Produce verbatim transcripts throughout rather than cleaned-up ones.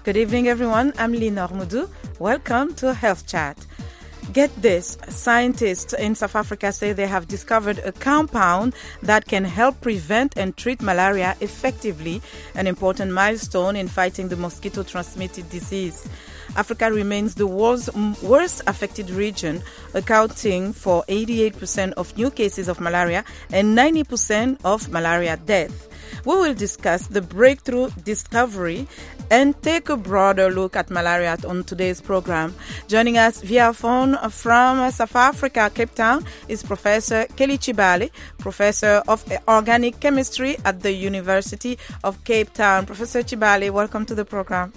Good evening, everyone. I'm Linor Mudu. Welcome to Health Chat. Get this, scientists in South Africa say they have discovered a compound that can help prevent and treat malaria effectively, an important milestone in fighting the mosquito-transmitted disease. Africa remains the world's worst affected region, accounting for eighty-eight percent of new cases of malaria and ninety percent of malaria death. We will discuss the breakthrough discovery and take a broader look at malaria on today's program. Joining us via phone from South Africa, Cape Town, is Professor Kelly Chibale, Professor of Organic Chemistry at the University of Cape Town. Professor Chibale, welcome to the program.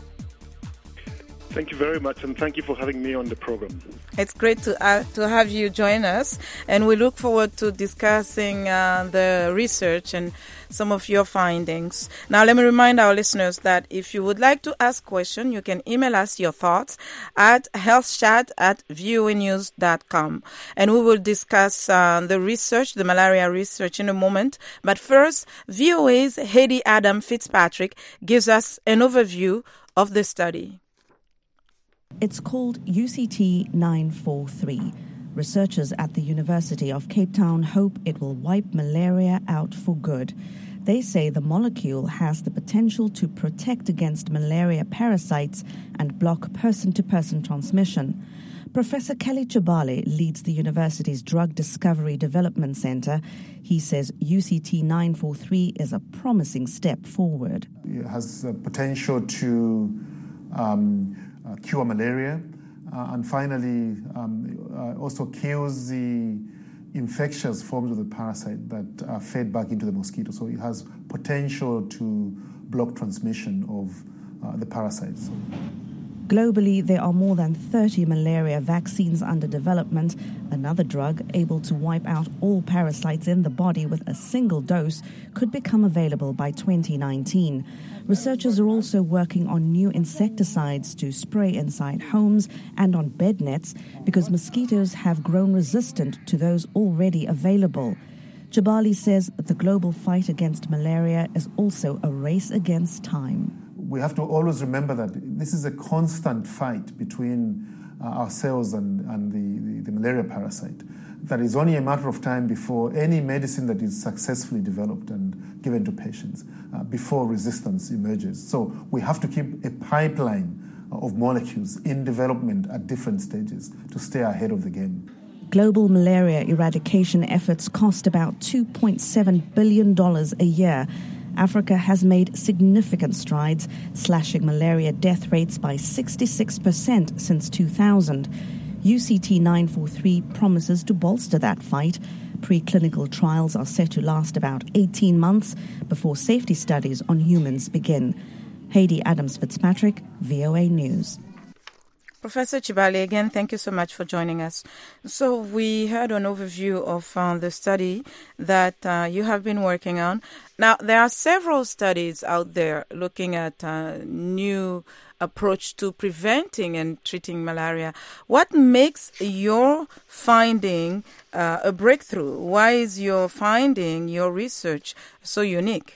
Thank you very much, and thank you for having me on the program. It's great to uh, to have you join us, and we look forward to discussing uh, the research and some of your findings. Now, let me remind our listeners that if you would like to ask a question, you can email us your thoughts at healthchat at v o a news dot com, and we will discuss uh, the research, the malaria research, in a moment. But first, V O A's Heidi Adam Fitzpatrick gives us an overview of the study. It's called U C T nine forty-three. Researchers at the University of Cape Town hope it will wipe malaria out for good. They say the molecule has the potential to protect against malaria parasites and block person-to-person transmission. Professor Kelly Chibale leads the university's Drug Discovery Development Center. He says U C T nine forty-three is a promising step forward. It has the potential to um, Uh, cure malaria, uh, and finally um, uh, also kills the infectious forms of the parasite that are fed back into the mosquito. So it has potential to block transmission of uh, the parasites. Globally, there are more than thirty malaria vaccines under development. Another drug able to wipe out all parasites in the body with a single dose could become available by twenty nineteen. Researchers are also working on new insecticides to spray inside homes and on bed nets because mosquitoes have grown resistant to those already available. Chibale says that the global fight against malaria is also a race against time. We have to always remember that this is a constant fight between uh, ourselves and, and the, the, the malaria parasite. That is only a matter of time before any medicine that is successfully developed and given to patients, uh, before resistance emerges. So we have to keep a pipeline of molecules in development at different stages to stay ahead of the game. Global malaria eradication efforts cost about two point seven billion dollars a year. Africa has made significant strides, slashing malaria death rates by sixty-six percent since two thousand. U C T nine forty-three promises to bolster that fight. Preclinical trials are set to last about eighteen months before safety studies on humans begin. Heidi Adams Fitzpatrick, V O A News. Professor Chibale, again, thank you so much for joining us. So we heard an overview of uh, the study that uh, you have been working on. Now, there are several studies out there looking at uh, new approach to preventing and treating malaria. What makes your finding uh, a breakthrough? Why is your finding, your research, so unique?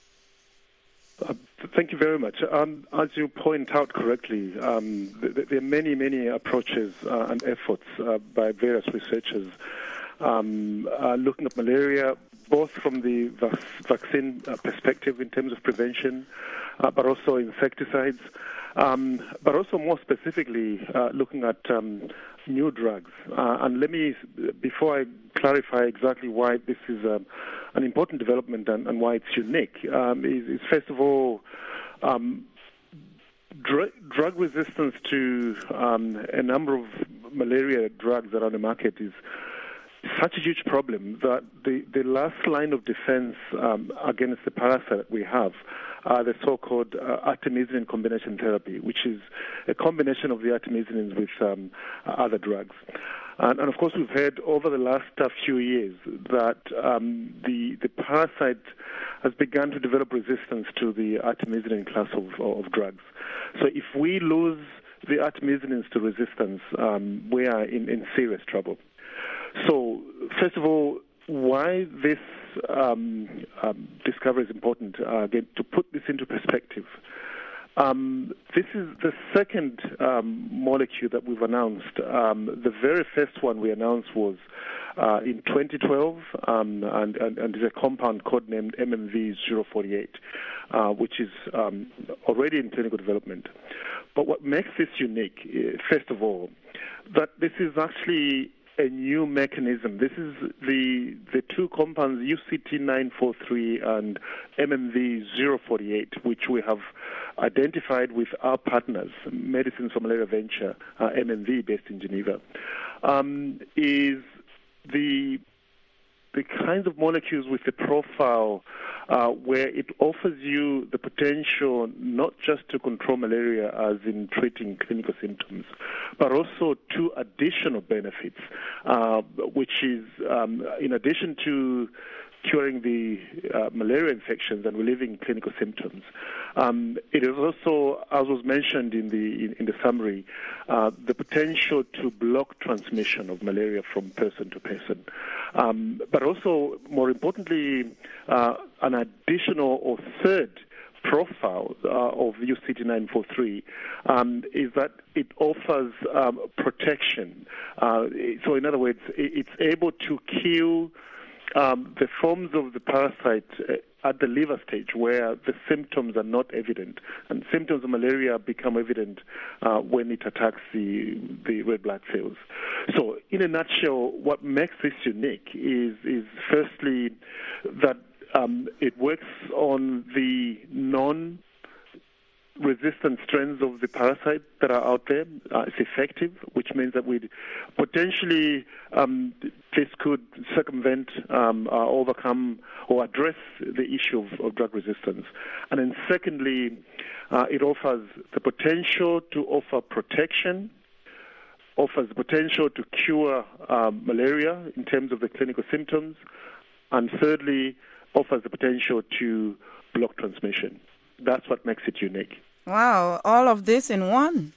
Uh, Thank you very much. Um, as you point out correctly, um, th- there are many, many approaches uh, and efforts uh, by various researchers um, uh, looking at malaria, both from the vac- vaccine uh, perspective in terms of prevention, uh, but also insecticides, um, but also more specifically uh, looking at um, new drugs. Uh, and let me, before I clarify exactly why this is um, an important development and, and why it's unique, um, is, is first of all, um, dr- drug resistance to um, a number of malaria drugs that are on the market is such a huge problem that the, the last line of defense um, against the parasite we have are the so-called uh, artemisinin combination therapy, which is a combination of the artemisinins with um, other drugs. And, and of course, we've heard over the last uh, few years that um, the the parasite has begun to develop resistance to the artemisinin class of, of drugs. So if we lose the artemisinins to resistance, um, we are in, in serious trouble. So, first of all, why this um, um, discovery is important, uh, again, to put this into perspective. Um, this is the second um, molecule that we've announced. Um, the very first one we announced was uh, in twenty twelve, um, and, and, and is a compound codenamed M M V zero forty-eight, uh, which is um, already in clinical development. But what makes this unique, first of all, that this is actually a new mechanism. This is the the two compounds, U C T nine forty-three and M M V zero forty-eight, which we have identified with our partners, Medicines for Malaria Venture, uh, M M V, based in Geneva, um, is the the kinds of molecules with the profile uh, where it offers you the potential not just to control malaria as in treating clinical symptoms, but also two additional benefits, uh, which is um, in addition to curing the uh, malaria infections and relieving clinical symptoms. Um, it is also, as was mentioned in the in, in the summary, uh, the potential to block transmission of malaria from person to person. Um, but also, more importantly, uh, an additional or third profile uh, of U C T nine forty-three um, is that it offers um, protection. Uh, so, in other words, it's able to kill Um, the forms of the parasite uh, at the liver stage where the symptoms are not evident. And symptoms of malaria become evident uh, when it attacks the, the red blood cells. So in a nutshell, what makes this unique is, is firstly that um, it works on the non resistant strains of the parasite that are out there. Uh, it's effective, which means that we potentially um, this could circumvent, um, uh, overcome, or address the issue of, of drug resistance. And then secondly, uh, it offers the potential to offer protection, offers the potential to cure um, malaria in terms of the clinical symptoms, and thirdly, offers the potential to block transmission. That's what makes it unique. Wow, all of this in one.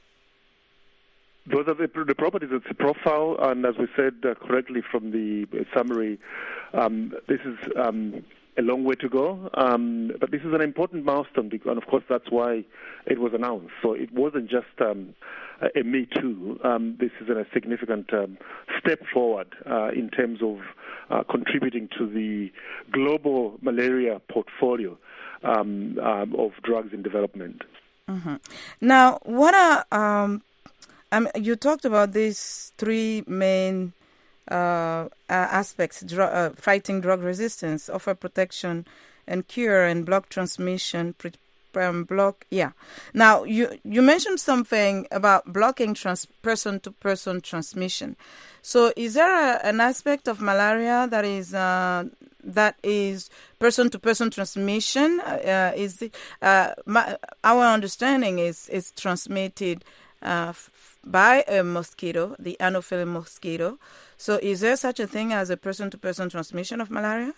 Those are the, the properties. It's a profile, and as we said uh, correctly from the summary, um, this is um, a long way to go, um, but this is an important milestone, because, and of course that's why it was announced. So it wasn't just um, a me too. Um, this is a significant um, step forward uh, in terms of uh, contributing to the global malaria portfolio um, um, of drugs in development. Mm-hmm. Now, what are um, I mean, you talked about these three main uh, aspects: dr- uh, fighting drug resistance, offer protection and cure, and block transmission. Pre- um, block, yeah. Now, you you mentioned something about blocking trans- person-to-person transmission. So, is there a, an aspect of malaria that is uh, that is person-to-person transmission? Uh, is it, uh, my, our understanding is is transmitted Uh, f- by a mosquito, the Anopheles mosquito. So is there such a thing as a person-to-person transmission of malaria?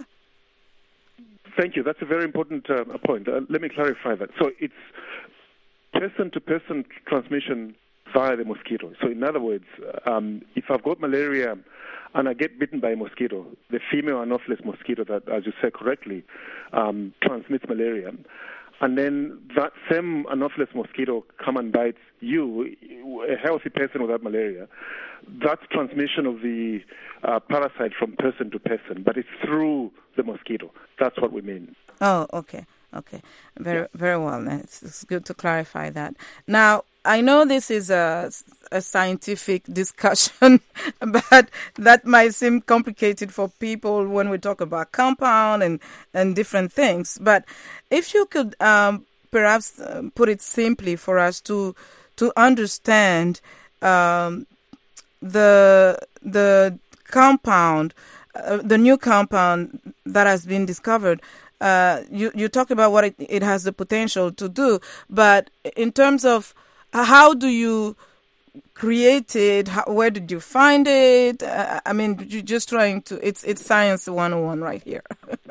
Thank you. That's a very important uh, point. Uh, let me clarify that. So it's person-to-person transmission via the mosquito. So in other words, um, if I've got malaria and I get bitten by a mosquito, the female Anopheles mosquito that, as you said correctly, um, transmits malaria, and then that same Anopheles mosquito come and bites you, a healthy person without malaria, that's transmission of the uh, parasite from person to person, but it's through the mosquito. That's what we mean. Oh, okay. Okay. Very, yeah. very well. It's, it's good to clarify that. Now, I know this is a, a scientific discussion, but that might seem complicated for people when we talk about compound and, and different things. But if you could um, perhaps uh, put it simply for us to to understand um, the the compound, uh, the new compound that has been discovered. Uh, you, you talked about what it, it has the potential to do, but in terms of how do you create it, how, where did you find it? Uh, I mean, you're just trying to, it's it's science one oh one right here.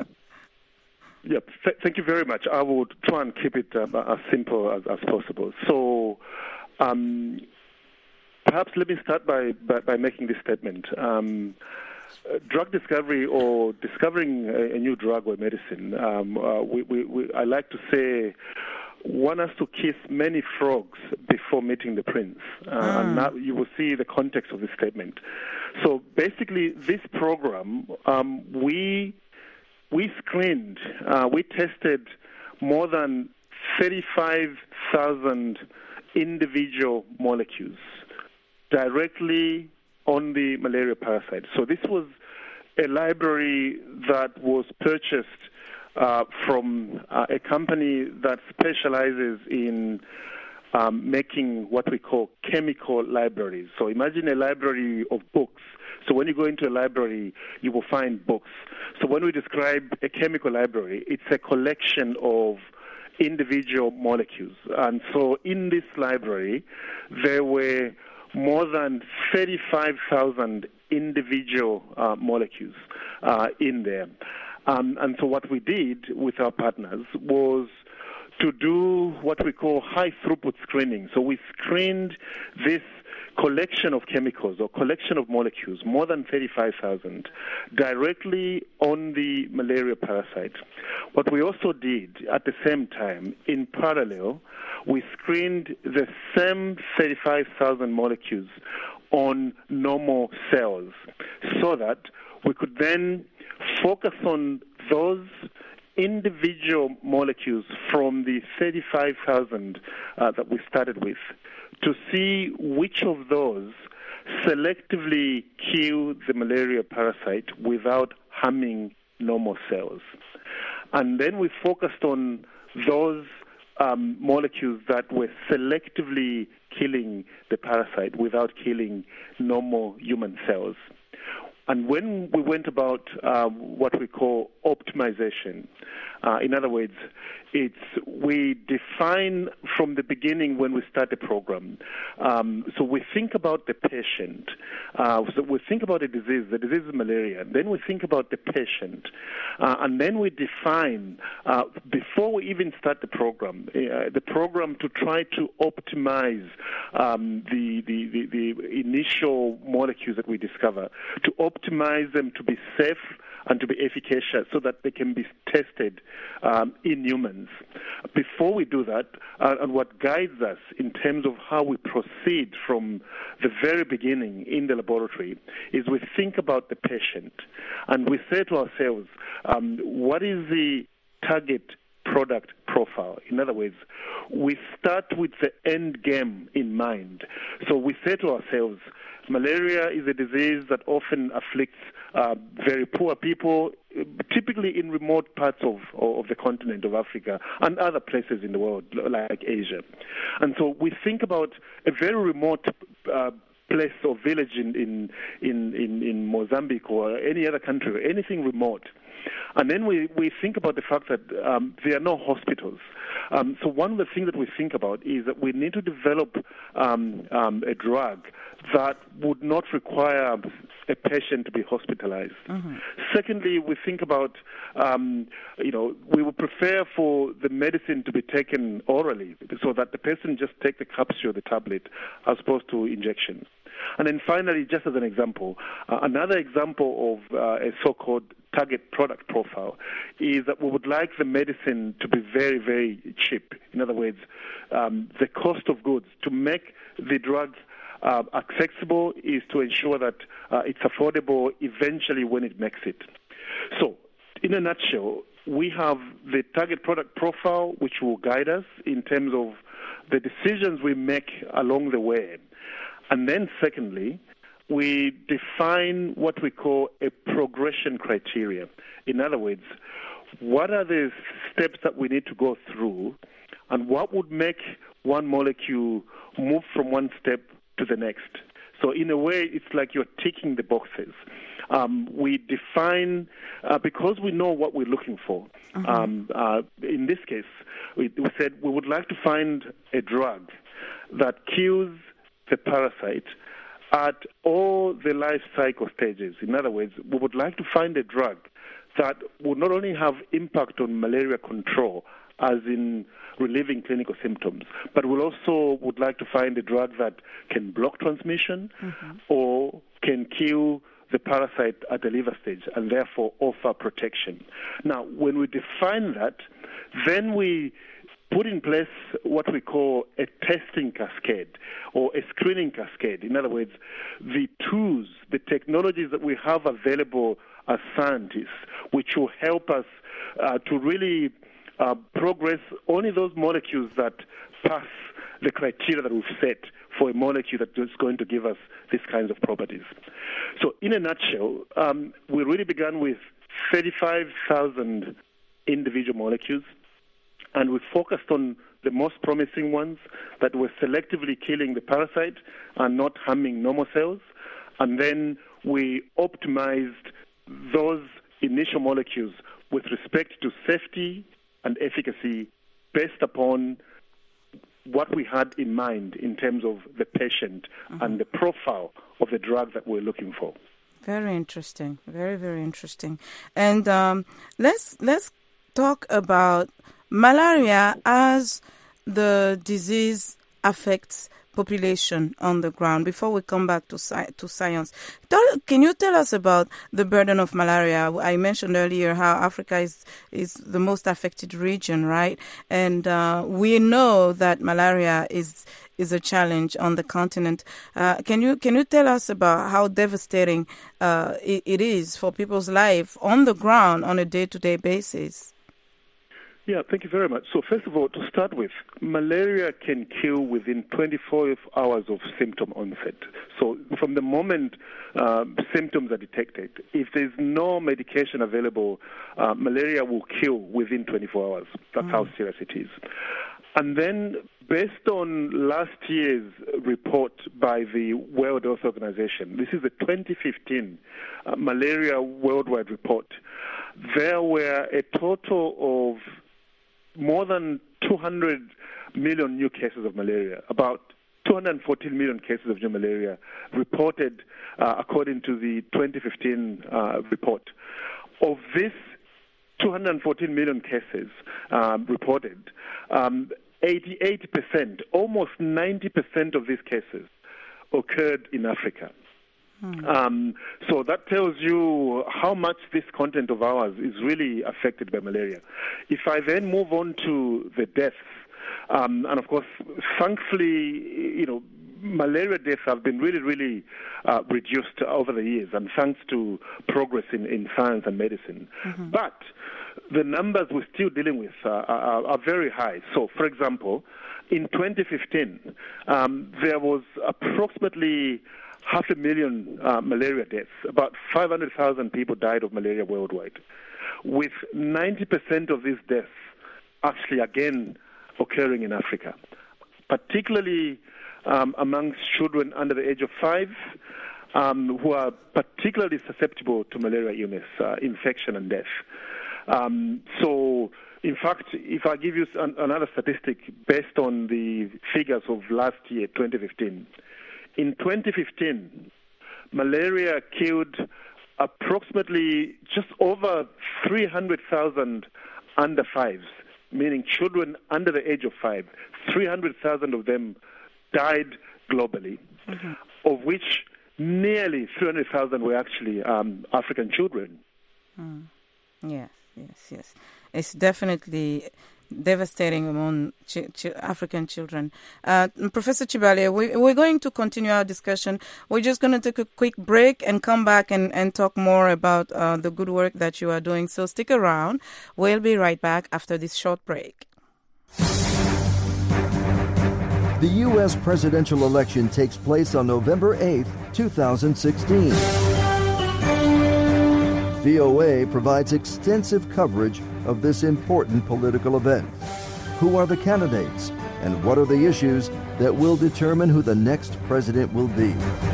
Yeah, th- thank you very much. I would try and keep it um, as simple as, as possible. So um, perhaps let me start by, by, by making this statement. Um, Uh, drug discovery or discovering a, a new drug or medicine, um, uh, we, we, we, I like to say want us to kiss many frogs before meeting the prince. Uh, mm. And now you will see the context of this statement. So basically, this program, um, we we screened, uh, we tested more than thirty-five thousand individual molecules directly on the malaria parasite. So this was a library that was purchased uh, from uh, a company that specializes in um, making what we call chemical libraries. So imagine a library of books. So when you go into a library, you will find books. So when we describe a chemical library, it's a collection of individual molecules. And so in this library, there were more than thirty-five thousand individual uh, molecules uh, in there. Um, and so what we did with our partners was to do what we call high-throughput screening. So we screened this collection of chemicals or collection of molecules, more than thirty-five thousand, directly on the malaria parasite. What we also did at the same time, in parallel, we screened the same thirty-five thousand molecules on normal cells so that we could then focus on those individual molecules from the thirty-five thousand uh, that we started with to see which of those selectively kill the malaria parasite without harming normal cells. And then we focused on those um, molecules that were selectively killing the parasite without killing normal human cells. And when we went about uh, what we call optimization, uh, in other words, it's we define from the beginning when we start the program. Um, so we think about the patient. Uh, so we think about the disease. The disease is malaria. Then we think about the patient. Uh, and then we define, uh, before we even start the program, uh, the program to try to optimize um, the, the, the, the initial molecules that we discover, to optimize them to be safe and to be efficacious so that they can be tested um, in humans. Before we do that, uh, and what guides us in terms of how we proceed from the very beginning in the laboratory is we think about the patient and we say to ourselves, um, what is the target product profile? In other words, we start with the end game in mind. So we say to ourselves, malaria is a disease that often afflicts uh, very poor people, typically in remote parts of, of the continent of Africa and other places in the world, like Asia. And so we think about a very remote uh, place or village in, in, in, in, in Mozambique or any other country, or anything remote. And then we, we think about the fact that um, there are no hospitals. Um, so one of the things that we think about is that we need to develop um, um, a drug that would not require a patient to be hospitalized. Mm-hmm. Secondly, we think about, um, you know, we would prefer for the medicine to be taken orally so that the person just take the capsule, the tablet, as opposed to injections. And then finally, just as an example, uh, another example of uh, a so-called target product profile is that we would like the medicine to be very, very cheap. In other words, um, the cost of goods to make the drug uh, accessible is to ensure that uh, it's affordable eventually when it makes it. So, in a nutshell, we have the target product profile which will guide us in terms of the decisions we make along the way. And then secondly, we define what we call a progression criteria. In other words, what are the steps that we need to go through and what would make one molecule move from one step to the next? So in a way, it's like you're ticking the boxes. Um, we define, uh, because we know what we're looking for. Uh-huh. Um, uh, in this case, we, we said we would like to find a drug that kills the parasite at all the life cycle stages. In other words, we would like to find a drug that would not only have impact on malaria control, as in relieving clinical symptoms, but we also would like to find a drug that can block transmission mm-hmm. or can kill the parasite at the liver stage and therefore offer protection. Now, when we define that, then we put in place what we call a testing cascade or a screening cascade. In other words, the tools, the technologies that we have available as scientists, which will help us uh, to really uh, progress only those molecules that pass the criteria that we've set for a molecule that is going to give us these kinds of properties. So in a nutshell, um, we really began with thirty-five thousand individual molecules, and we focused on the most promising ones that were selectively killing the parasite and not harming normal cells. And then we optimized those initial molecules with respect to safety and efficacy based upon what we had in mind in terms of the patient mm-hmm. and the profile of the drug that we're looking for. Very interesting. Very, very interesting. And um, let's let's talk about malaria as the disease affects population on the ground before we come back to sci- to science. Tell, can you tell us about the burden of malaria? I mentioned earlier how Africa is, is the most affected region, right? And uh, we know that malaria is is a challenge on the continent. Uh, can you can you tell us about how devastating uh, it, it is for people's life on the ground on a day-to-day basis? Yeah, thank you very much. So first of all, to start with, malaria can kill within twenty-four hours of symptom onset. So from the moment uh, symptoms are detected, if there's no medication available, uh, malaria will kill within twenty-four hours. That's mm. how serious it is. And then based on last year's report by the World Health Organization, this is the twenty fifteen uh, Malaria Worldwide Report, there were a total of more than two hundred million new cases of malaria, about two hundred fourteen million cases of new malaria reported uh, according to the twenty fifteen uh, report. Of this two hundred fourteen million cases um, reported, um, eighty-eight percent, almost ninety percent of these cases occurred in Africa. Hmm. Um, so that tells you how much this content of ours is really affected by malaria. If I then move on to the deaths, um, and of course, thankfully, you know, malaria deaths have been really, really uh, reduced over the years, and thanks to progress in, in science and medicine. Mm-hmm. But the numbers we're still dealing with uh, are, are very high. So, for example, in twenty fifteen, um, there was approximately half a million uh, malaria deaths. About five hundred thousand people died of malaria worldwide, with ninety percent of these deaths actually, again, occurring in Africa, particularly um, amongst children under the age of five, um, who are particularly susceptible to malaria illness, uh, infection, and death. Um, so, in fact, if I give you an, another statistic based on the figures of last year, twenty fifteen, in twenty fifteen, malaria killed approximately just over three hundred thousand under fives, meaning children under the age of five. three hundred thousand of them died globally, mm-hmm. of which nearly three hundred thousand were actually um, African children. Mm. Yes, yes, yes. It's definitely devastating among ch- ch- African children. Uh, Professor Chibale, we, we're going to continue our discussion. We're just going to take a quick break and come back and, and talk more about uh, the good work that you are doing. So stick around. We'll be right back after this short break. The U S presidential election takes place on November eighth, twenty sixteen. V O A provides extensive coverage of this important political event. Who are the candidates, and what are the issues that will determine who the next president will be?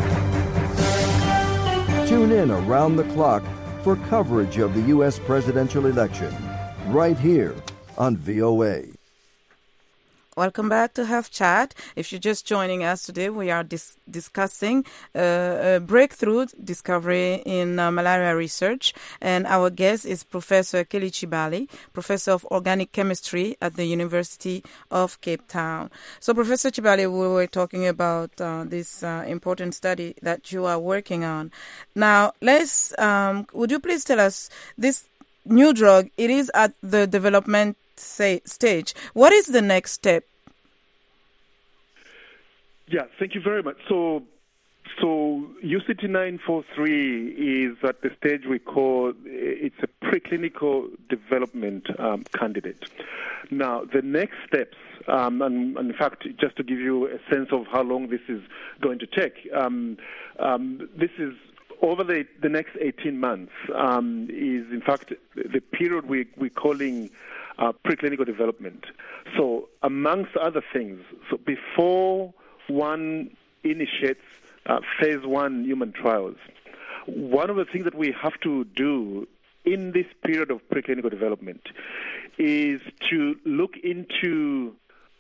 Tune in around the clock for coverage of the U S presidential election, right here on V O A. Welcome back to Health Chat. If you're just joining us today, we are dis- discussing uh, a breakthrough discovery in uh, malaria research. And our guest is Professor Kelly Chibale, Professor of Organic Chemistry at the University of Cape Town. So, Professor Chibale, we were talking about uh, this uh, important study that you are working on. Now, let's, um, would you please tell us, this new drug, it is at the development say, stage. What is the next step? Yeah, thank you very much. So, so U C T nine forty-three is at the stage we call it's a preclinical development um, candidate. Now, the next steps, um, and, and in fact, just to give you a sense of how long this is going to take, um, um, this is over the, the next eighteen months um, is, in fact, the period we, we're calling uh, preclinical development. So, amongst other things, so before one initiates uh, phase one human trials, one of the things that we have to do in this period of preclinical development is to look into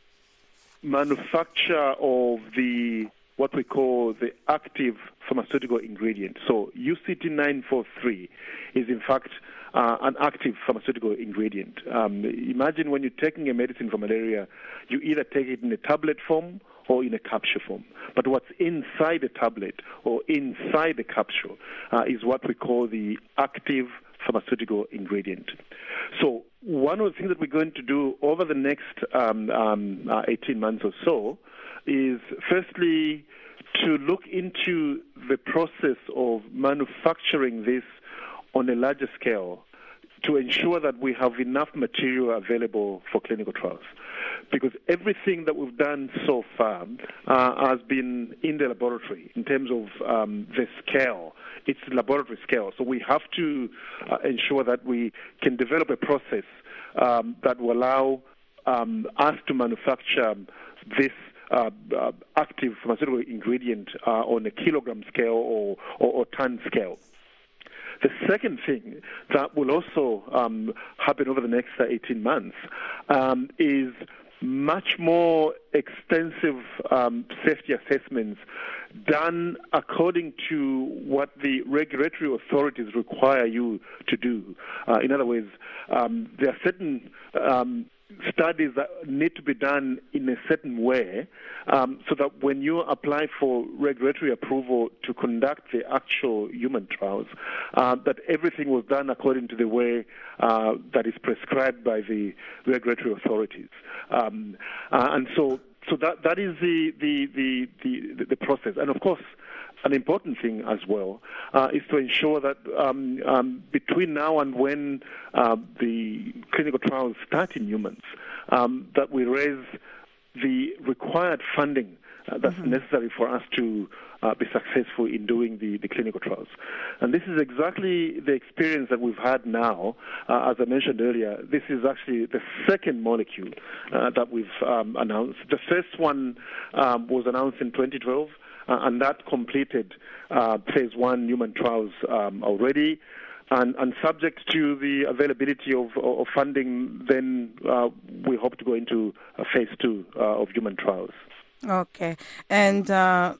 manufacture of the what we call the active pharmaceutical ingredient. So U C T nine forty-three is in fact uh, an active pharmaceutical ingredient. Um, imagine when you're taking a medicine for malaria, you either take it in a tablet form or in a capsule form. But what's inside the tablet or inside the capsule uh, is what we call the active pharmaceutical ingredient. So one of the things that we're going to do over the next um, um, uh, eighteen months or so is firstly to look into the process of manufacturing this on a larger scale to ensure that we have enough material available for clinical trials. Because everything that we've done so far uh, has been in the laboratory in terms of um, the scale. It's laboratory scale. So we have to uh, ensure that we can develop a process um, that will allow um, us to manufacture this uh, uh, active pharmaceutical ingredient uh, on a kilogram scale or, or, or ton scale. The second thing that will also um, happen over the next uh, eighteen months um, is much more extensive um, safety assessments done according to what the regulatory authorities require you to do. Uh, in other words, um, there are certain um, studies that need to be done in a certain way um, so that when you apply for regulatory approval to conduct the actual human trials, uh, that everything was done according to the way uh, that is prescribed by the regulatory authorities. Um, uh, and so so that, that is the, the, the, the, the process. And of course, an important thing as well uh, is to ensure that um, um, between now and when uh, the clinical trials start in humans, um, that we raise the required funding uh, that's mm-hmm. necessary for us to uh, be successful in doing the, the clinical trials. And this is exactly the experience that we've had now. Uh, as I mentioned earlier, this is actually the second molecule uh, that we've um, announced. The first one um, was announced in twenty twelve. Uh, and that completed uh, phase one human trials um, already. And, and subject to the availability of, of funding, then uh, we hope to go into uh, phase two uh, of human trials. Okay. And uh,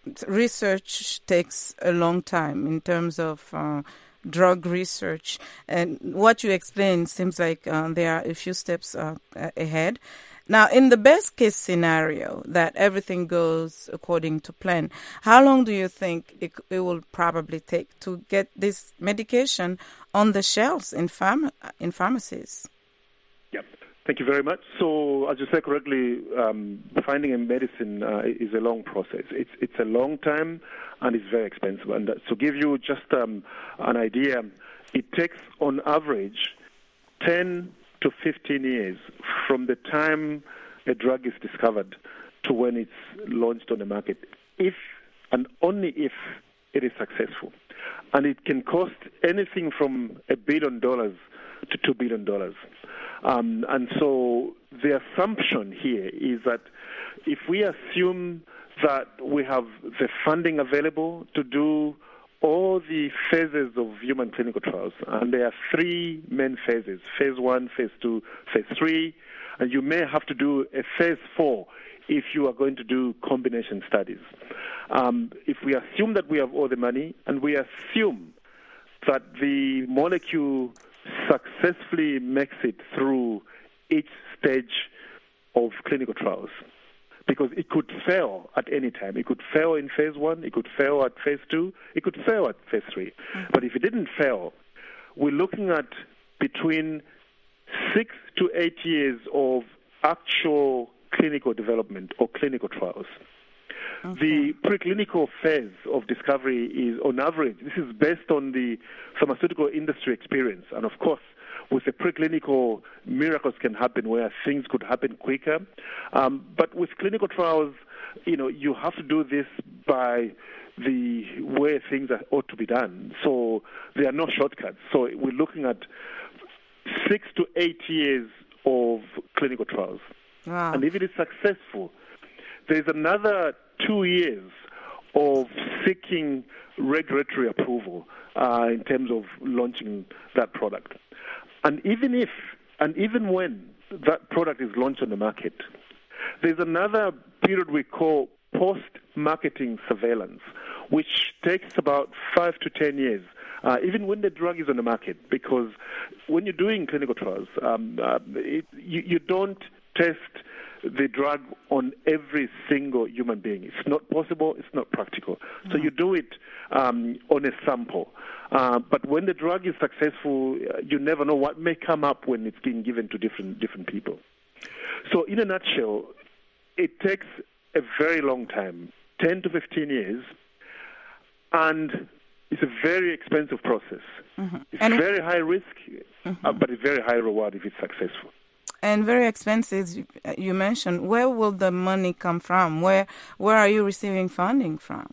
research takes a long time in terms of uh, drug research. And what you explained seems like uh, there are a few steps uh, ahead. Now, in the best case scenario that everything goes according to plan, how long do you think it, it will probably take to get this medication on the shelves in pharma, in pharmacies? Yep. Thank you very much. So, as you said correctly, um, finding a medicine uh, is a long process. It's it's a long time and it's very expensive. And uh, to give you just um, an idea, it takes on average ten to fifteen years from the time a drug is discovered to when it's launched on the market, if and only if it is successful. And it can cost anything from a billion dollars to two billion dollars. Um, and so the assumption here is that if we assume that we have the funding available to do all the phases of human clinical trials, and there are three main phases, phase one, phase two, phase three, and you may have to do a phase four if you are going to do combination studies. Um, if we assume that we have all the money, and we assume that the molecule successfully makes it through each stage of clinical trials, because it could fail at any time. It could fail in phase one, it could fail at phase two, it could fail at phase three. Mm-hmm. But if it didn't fail, we're looking at between six to eight years of actual clinical development or clinical trials. Okay. The preclinical phase of discovery is, on average, this is based on the pharmaceutical industry experience. And of course, with the preclinical, miracles can happen where things could happen quicker. Um, but with clinical trials, you know, you have to do this by the way things are, ought to be done. So there are no shortcuts. So we're looking at six to eight years of clinical trials. Wow. And if it is successful, there's another two years of seeking regulatory approval uh, in terms of launching that product. And even if, and even when that product is launched on the market, there's another period we call post-marketing surveillance, which takes about five to ten years, uh, even when the drug is on the market, because when you're doing clinical trials, um, uh, it, you, you don't test the drug on every single human being. It's not possible. It's not practical. Mm-hmm. So you do it um, on a sample. Uh, but when the drug is successful, uh, you never know what may come up when it's being given to different different people. So in a nutshell, it takes a very long time, ten to fifteen years, and it's a very expensive process. Mm-hmm. It's and very high risk, mm-hmm. uh, but it's very high reward if it's successful. And very expensive, you mentioned. Where will the money come from? Where where are you receiving funding from?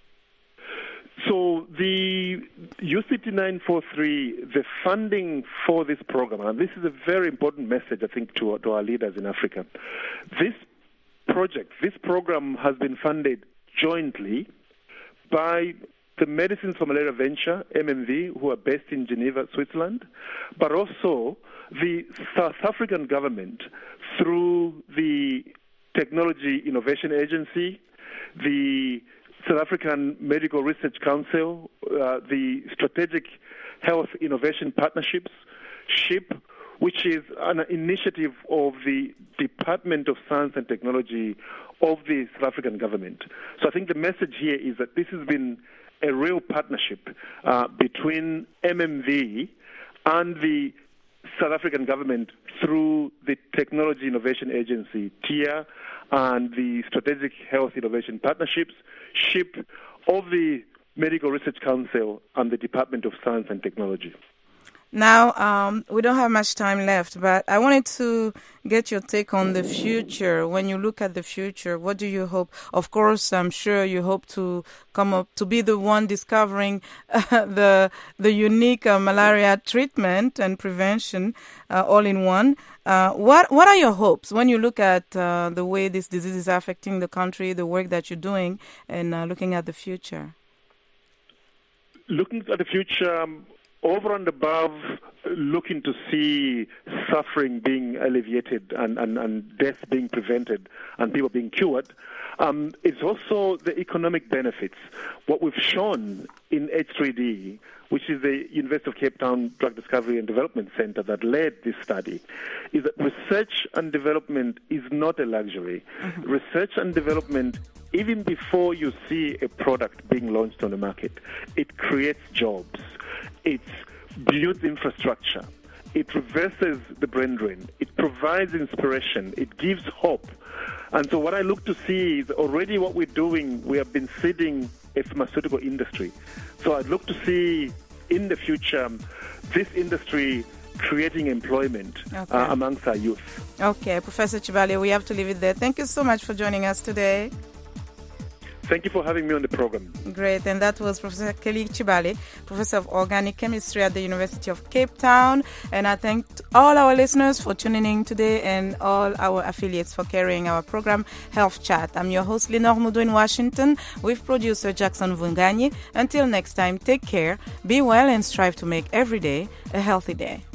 So the U C T nine forty-three, the funding for this program, and this is a very important message, I think, to, to our leaders in Africa. This project, this program has been funded jointly by the Medicines for Malaria Venture, M M V, who are based in Geneva, Switzerland, but also the South African government through the Technology Innovation Agency, the South African Medical Research Council, uh, the Strategic Health Innovation Partnerships, SHIP, which is an initiative of the Department of Science and Technology of the South African government. So I think the message here is that this has been a real partnership uh, between M M V and the South African government through the Technology Innovation Agency, T I A, and the Strategic Health Innovation Partnerships, SHIP, of the Medical Research Council and the Department of Science and Technology. Now, um, we don't have much time left, but I wanted to get your take on the future. When you look at the future, what do you hope? Of course, I'm sure you hope to come up to be the one discovering uh, the the unique uh, malaria treatment and prevention uh, all in one. Uh, what what are your hopes when you look at uh, the way this disease is affecting the country, the work that you're doing, and uh, looking at the future? Looking at the future. Um, Over and above looking to see suffering being alleviated and, and, and death being prevented and people being cured, um, it's also the economic benefits. What we've shown in H three D, which is the University of Cape Town Drug Discovery and Development Center that led this study, is that research and development is not a luxury. Mm-hmm. Research and development, even before you see a product being launched on the market, it creates jobs. It builds infrastructure. It reverses the brain drain. It provides inspiration. It gives hope. And so what I look to see is already what we're doing, we have been seeding a pharmaceutical industry. So I'd look to see in the future this industry creating employment okay. uh, amongst our youth. Okay, Professor Chibale, we have to leave it there. Thank you so much for joining us today. Thank you for having me on the program. Great. And that was Professor Kelly Chibale, Professor of Organic Chemistry at the University of Cape Town. And I thank all our listeners for tuning in today and all our affiliates for carrying our program, Health Chat. I'm your host, Lenore Mudo in Washington, with producer Jackson Vunganyi. Until next time, take care, be well, and strive to make every day a healthy day.